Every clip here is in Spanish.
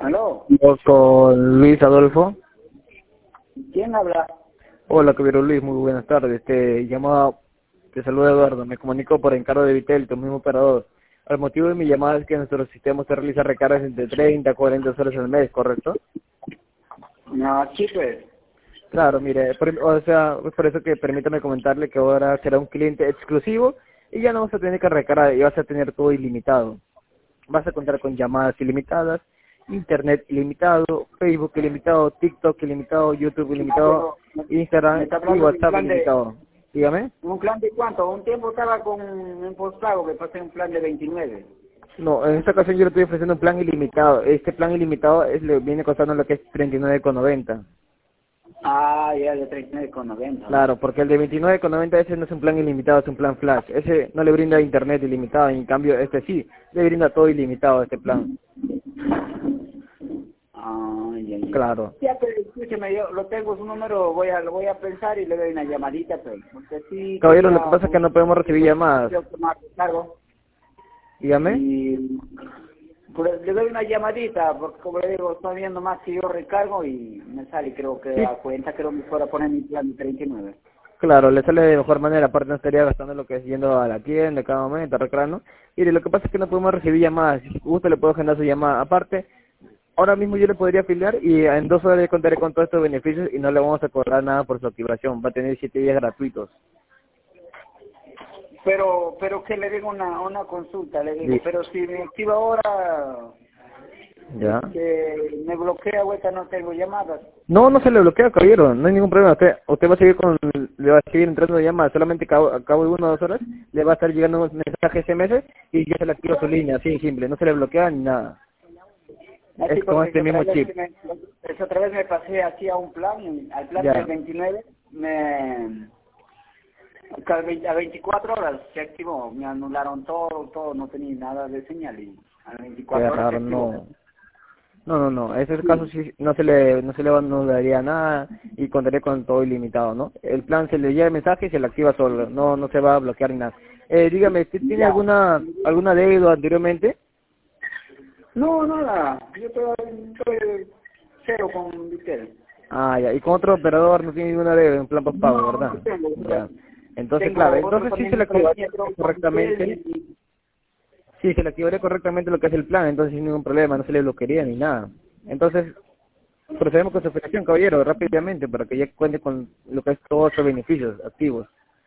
Aló, Con Luis Adolfo. ¿quién habla? Hola, caballero Luis, muy buenas tardes. Te saluda Eduardo, me comunico por encargo de Vitel, tu mismo operador. El motivo de mi llamada es que nuestro sistema se realiza recargas entre 30 a 40 horas al mes, ¿correcto? No, sí, pues. Claro, mire, es por eso que permítame comentarle que ahora será un cliente exclusivo y ya no vas a tener que recargar y vas a tener todo ilimitado. Vas a contar con llamadas ilimitadas, internet ilimitado, Facebook ilimitado, TikTok ilimitado, YouTube Ah, ilimitado, pero me Instagram está y hablando de WhatsApp ilimitado. Dígame. un plan de cuánto. Un tiempo estaba con un postpago que pasé un plan de 29. No, en esta ocasión yo le estoy ofreciendo un plan ilimitado. Este plan ilimitado le viene costando lo que es 39,90. Ah, ya de 39,90, ¿no? Claro, porque el de 29,90 ese no es un plan ilimitado, es un plan flash. Ese no le brinda internet ilimitado, en cambio este sí, le brinda todo ilimitado este plan. Ah, ya, ya. Claro. Ya, pero escúcheme, yo lo tengo su número, lo voy a pensar y le doy una llamadita, pero porque sí Caballero, lo quería, que pasa es que no podemos recibir llamadas. quiero tomar cargo Dígame. y pues, le doy una llamadita, porque como le digo, estoy viendo más que yo recargo y me sale, creo que Sí, a cuenta, creo que me fuera a poner mi plan de 39. claro, le sale de mejor manera, aparte no estaría gastando lo que es yendo a la tienda cada momento, arreglando. Y lo que pasa es que no podemos recibir llamadas, si gusta le puedo agendar su llamada. Aparte, ahora mismo yo le podría afiliar y en 2 horas le contaré con todos estos beneficios y no le vamos a cobrar nada por su activación, va a tener 7 días gratuitos. Pero que le digo una consulta, le digo, Di- pero si me activa ahora, ¿Ya? me bloquea, ahorita no tengo llamadas. No, no se le bloquea, caballero, no hay ningún problema. Usted va a seguir le va a seguir entrando llamadas, solamente a cabo de 1 o 2 horas le va a estar llegando un mensaje SMS y ya se le activa su línea, así de simple, no se le bloquea ni nada. Así Es con porque este mismo chip. esa otra vez me pasé así a un plan, al plan del Ya. 29, que a 24 horas se activó, me anularon todo, no tenía nada de señal y a las Qué 24 horas se raro, activó. no. No, ese caso sí no se le anularía nada y contaría con todo ilimitado, ¿no? El plan se le llega el mensaje y se le activa solo, no se va a bloquear ni nada. Dígame, ¿usted tiene Ya. alguna deuda anteriormente? No, nada, yo estoy cero con Vitel. Ah, ya, y con otro operador no tiene ninguna deuda en plan postpago, No, no ¿verdad? tengo. Ya. Entonces, claro, Tengo otro entonces sí se también, le otra activaría línea, creo, con Vitel correctamente, sí, se le activaría correctamente lo que es el plan, entonces sin ningún problema, no se le bloquearía ni nada. Entonces, procedemos con su afiliación, caballero, rápidamente, para que ya cuente con lo que es todos los beneficios activos.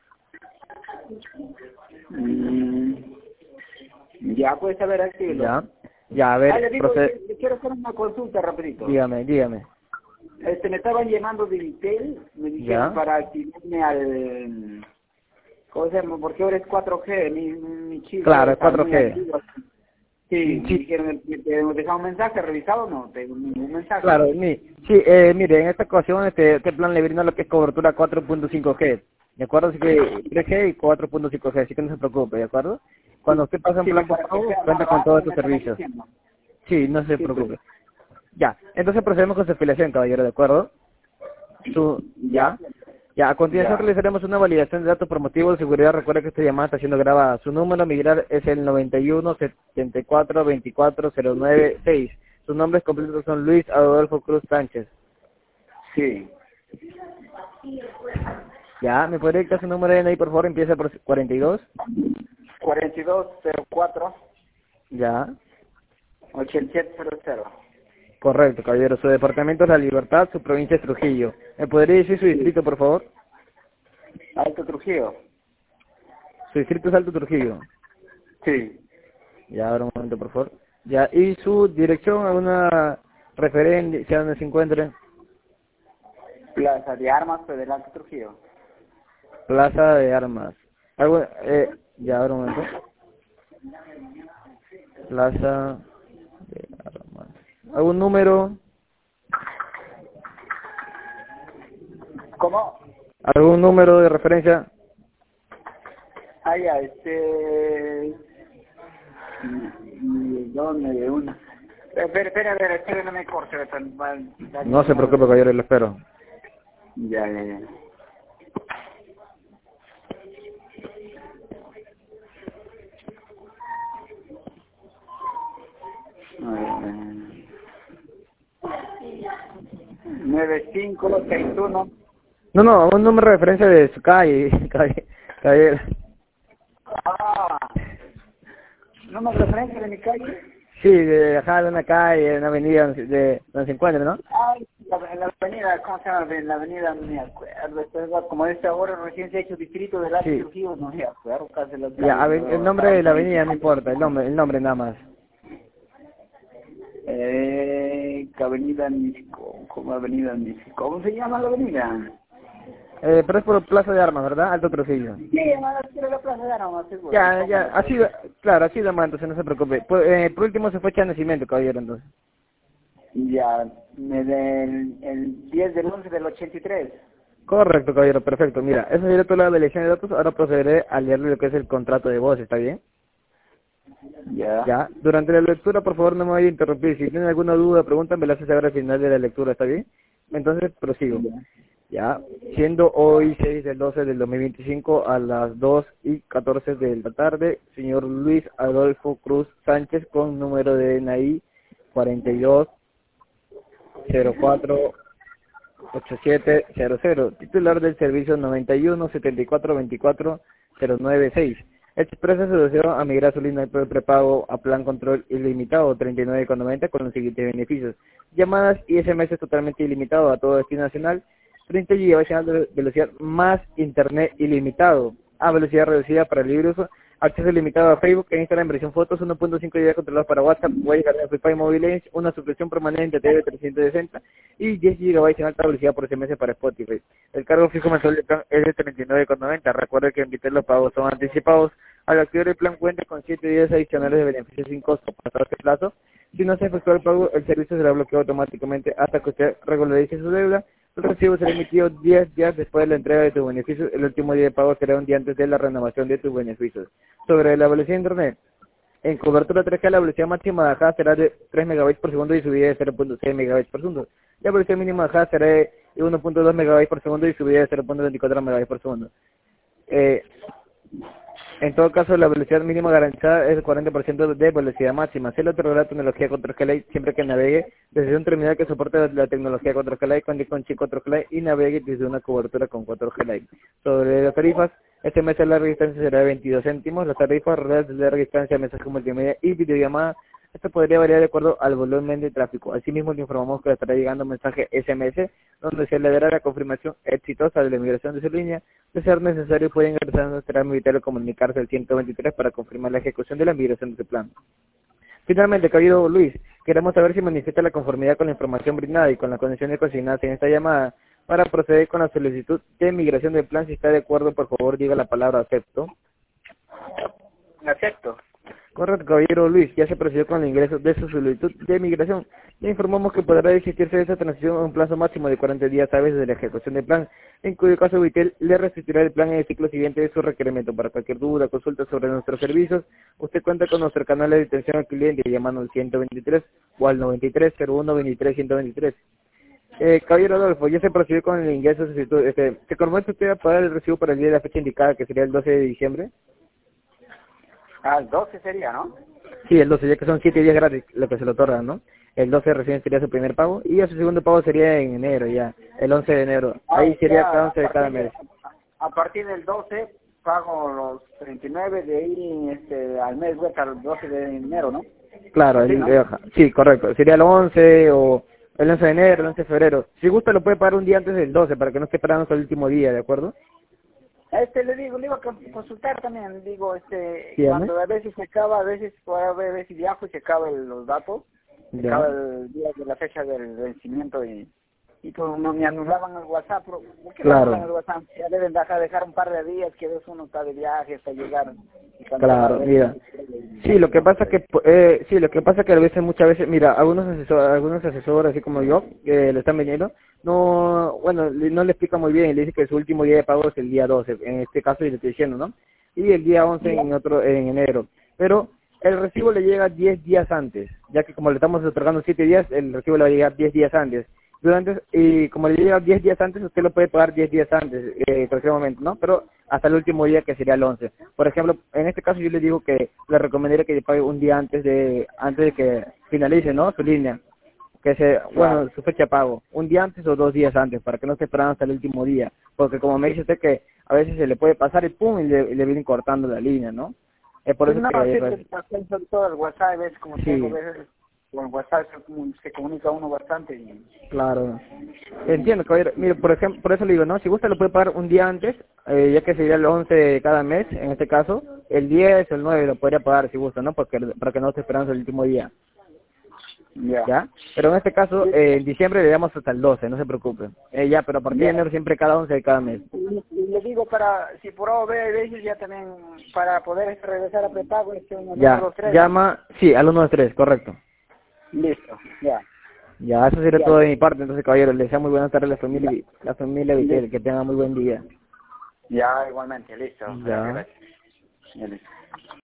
mm, ya puedes saber activo. Ya, ya, a Ah, ver, le digo, le quiero hacer una consulta rapidito. dígame, Me estaban llamando de Vitel, me dijeron ya, para activarme al... ¿Cómo se llama? Porque ahora es 4G, mi chip claro, es está muy 4G. antiguo. Sí, me Sí, dijeron, ¿te hemos dejado un mensaje revisado? No, tengo ningún mensaje. claro, mire, en esta ocasión este plan le brinda lo que es cobertura 4.5G, ¿de acuerdo? Así que 3G y 4.5G, así que no se preocupe, ¿de acuerdo? Cuando usted pasa un Sí, plan por para que pago, sea más cuenta con todos rápido estos me estaban servicios. diciendo. Sí, no se Sí, pues. preocupe. Ya, entonces procedemos con su afiliación, caballero, ¿de acuerdo? Ya, Ya, a continuación ya. realizaremos una validación de datos por motivo de seguridad. Recuerda que esta llamada está siendo grabada. Su número a migrar es el 91 74 24 09 6. Sus nombres completos son Luis Adolfo Cruz Sánchez. Sí. Ya, ¿me puede dictar su número de DNI, por favor? Empieza por 42. 4204 Ya, 8700. correcto, caballero. Su departamento es La Libertad, su provincia es Trujillo. ¿Me podría decir su Sí. distrito, por favor? Alto Trujillo. Su distrito es Alto Trujillo. Sí. Ya, ahora un momento, por favor. Ya, y su dirección, alguna referencia donde se encuentre. Plaza de Armas Federal de Trujillo. Plaza de Armas. Algo, ya, ahora un momento. Plaza de Armas. ¿Algún número? ¿Cómo? ¿Algún número de referencia? Ah, ya, ¿dónde? Una. Espera, no me corte, dame No un se preocupe, momento. caballero, lo espero. Ya. 9561. No, un número de referencia de su calle, calle. Ah, ¿no me referencia de mi calle? Sí, de una calle, una avenida donde se encuentra, ¿no? Ay, la avenida, ¿cómo se llama? La avenida, no me acuerdo, como dice ahora, recién se ha hecho distrito del Alto Sí. Trujillo, no me acuerdo casi los Ya, calles, el nombre de la avenida no importa, el nombre nada más. Avenida Misco, como Avenida Misco, ¿cómo se llama la avenida? Pero es por Plaza de Armas, ¿verdad? Alto Trujillo. Sí, hermano, quiero la Plaza de Armas, seguro. Ya, así, claro, así de más, entonces no se preocupe. Por último se fecha de nacimiento, caballero, entonces. Ya, el 10 del 11 del 83. Correcto, caballero, perfecto. Mira, eso sería toda la elección de datos. Ahora procederé a leerle lo que es el contrato de voz, ¿está bien? Ya. Ya. Durante la lectura, por favor, no me vaya a interrumpir. Si tienen alguna duda, pregunta, me la hace saber al final de la lectura, ¿está bien? Entonces, prosigo. Ya. Siendo hoy 6 del 12 del 2025 a las 2:14 de la tarde, señor Luis Adolfo Cruz Sánchez, con número de DNI 42048700, titular del servicio 9174242096. Expresa su deseo a migrar su línea de prepago a plan control ilimitado 39,90 con los siguientes beneficios: llamadas y SMS totalmente ilimitado a todo destino nacional, 30 GB de velocidad más internet ilimitado a velocidad reducida para el libre uso, acceso limitado a Facebook e Instagram, versión fotos, 1.5 GB controlados para WhatsApp, Wi-Fi de Free Mobile, una suscripción permanente TV 360 y 10 GB en alta velocidad por SMS para Spotify. El cargo fijo mensual del plan es de 39,90. Recuerde que en Vitel los pagos son anticipados. Al activar el plan cuenta con 7 días adicionales de beneficios sin costo. Pasado este plazo, si no se efectúa el pago, el servicio será bloqueado automáticamente hasta que usted regularice su deuda. El recibo será emitido 10 días después de la entrega de tus beneficios. El último día de pago será un día antes de la renovación de tus beneficios. Sobre la velocidad de Internet, en cobertura 3G la velocidad máxima bajada será de 3 megabytes por segundo y subida de 0.6 megabytes por segundo. La velocidad mínima bajada será de 1.2 megabytes por segundo y subida de 0.24 megabytes por segundo. En todo caso, la velocidad mínima garantizada es el 40% de velocidad máxima. Se le otorgará tecnología 4G Lite siempre que navegue desde un terminal que soporte la tecnología 4G Lite con chip 4G Lite y navegue desde una cobertura con 4G Lite. Sobre las tarifas, este mes de larga distancia será de 22 céntimos. Las tarifas reales de larga distancia, mensaje multimedia y videollamada, esto podría variar de acuerdo al volumen de tráfico. Asimismo, le informamos que le estará llegando un mensaje SMS donde se le dará la confirmación exitosa de la migración de su línea. De ser necesario, puede ingresar a nuestra militar o comunicarse al 123 para confirmar la ejecución de la migración de su plan. Finalmente, querido Luis, queremos saber si manifiesta la conformidad con la información brindada y con las condiciones consignadas en esta llamada para proceder con la solicitud de migración del plan. Si está de acuerdo, por favor, diga la palabra acepto. Acepto. Correcto, caballero Luis, ya se procedió con el ingreso de su solicitud de migración. Le informamos que podrá existirse esa transición en un plazo máximo de 40 días hábiles de la ejecución del plan, en cuyo caso Vitel le restituirá el plan en el ciclo siguiente de su requerimiento. Para cualquier duda, consulta sobre nuestros servicios, usted cuenta con nuestro canal de atención al cliente llamando al 123 o al 93 01 23 123. Caballero Adolfo, ya se procedió con el ingreso de su solicitud. ¿Se compromete usted a pagar el recibo para el día de la fecha indicada, que sería el 12 de diciembre? Al 12 sería, ¿no? Sí, el 12, ya que son 7 días gratis lo que se le otorgan, ¿no? El 12 recién sería su primer pago y ya su segundo pago sería en enero, ya, el 11 de enero. Ahí sería cada 11 de cada mes. A partir del 12 pago los 39 de ahí al mes vuelta al 12 de enero, ¿no? Claro, ¿Sí, no? sí, correcto. Sería el 11 o el 11 de enero, el 11 de febrero. Si gusta lo puede pagar un día antes del 12 para que no esté esperando hasta el último día, ¿de acuerdo? Le iba a consultar también, digo, Sí, cuando a veces se acaba, a veces viajo y se acaba los datos, se ya. acaba el día de la fecha del vencimiento y pues no me anulaban el WhatsApp, pero ¿por qué Claro. me anulan el WhatsApp? Ya deben dejar un par de días que ves uno está de viaje hasta llegar. Y cuando Claro, va a mira. Sí, lo que pasa que a veces, muchas veces, mira, algunos asesores, así como yo, que le están vendiendo, no le explica muy bien, y le dice que su último día de pago es el día 12, en este caso, y le estoy diciendo, ¿no? Y el día 11 en enero. Pero el recibo le llega 10 días antes, ya que como le estamos otorgando 7 días, el recibo le va a llegar 10 días antes. Y como le llega 10 días antes, usted lo puede pagar 10 días antes, en cualquier momento, ¿no? Pero hasta el último día, que sería el 11. Por ejemplo, en este caso yo le digo que le recomendaría que le pague un día antes de que finalice, ¿no? Su línea. bueno, su fecha de pago, un día antes o 2 días antes, para que no esté esperando hasta el último día, porque como me dice usted que a veces se le puede pasar y pum, y le vienen cortando la línea, ¿no? Es por Sí, eso no, que... sí, pues, sobre todo el WhatsApp, ves como sí, tengo, veces con WhatsApp se comunica uno bastante y... claro. Entiendo, caballero. Mire, por ejemplo, por eso le digo, ¿no? Si gusta lo puede pagar un día antes, ya que sería el 11 de cada mes, en este caso, el 10 o el 9 lo podría pagar si gusta, ¿no? Porque, para que no esté esperando el último día. Ya. ¿Ya? Pero en este caso, en diciembre le damos hasta el 12, no se preocupe. Ya, pero a partir de Ya. enero siempre cada 11 de cada mes. Y le digo para, si por A o B veces ya también, para poder regresar a prepago, uno, Ya, 2, 3, ¿no? llama, sí, al 123, correcto. Listo, ya. Ya, eso sería Ya, todo de mi parte, entonces caballero, les deseo muy buenas tardes a ya, la familia Vitel, que tengan muy buen día. ya, igualmente, listo. Ya. Gracias. Ya, listo.